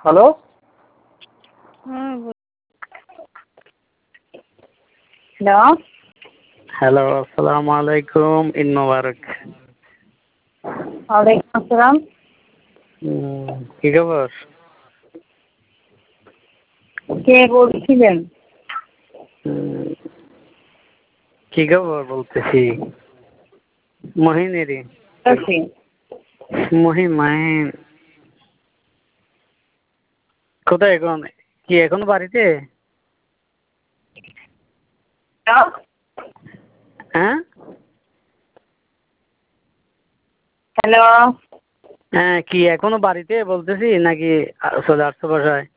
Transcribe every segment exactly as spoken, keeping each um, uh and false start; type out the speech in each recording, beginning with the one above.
Hello. Hello hello, আসসালামু আলাইকুম, ঈদ মোবারক। ওয়ালাইকুম আসসালাম। কি খবর? কে বলছিলেন? কি খবর বলতেছি, মহিনেরই। মহিন মাহিন কোথায় এখন? কি এখনো বাড়িতে? হ্যাঁ হ্যালো। হ্যাঁ, কি এখনো বাড়িতে বলতেছি নাকি চলে আসছো বাসায়?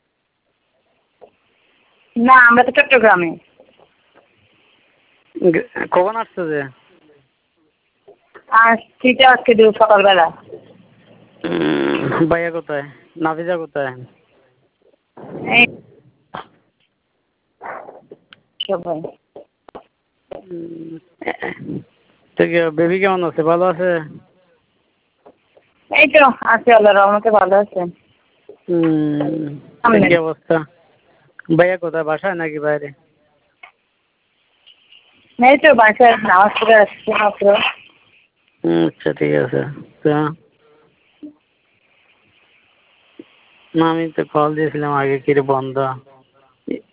না, আমরা তো চট্টগ্রামে। কখন আসছো যে? আসছি তো আজকে দিন সকালবেলা। ভাইয়া কোথায়? নাফিজা কোথায়? এই সবাই। বেবি কেমন আছে? ভালো আছে? এই তো আছে, আল্লাহর রহমতে ভালো আছে। হম কি অবস্থা? ভাইয়া কোথায়, বাসায় নাকি বাইরে? এই তো বাসায় নামাজ পড়ে আসছি মাত্র। আচ্ছা ঠিক আছে। না আমি তো কল দিয়েছিলাম আগে, কিরে বন্ধ।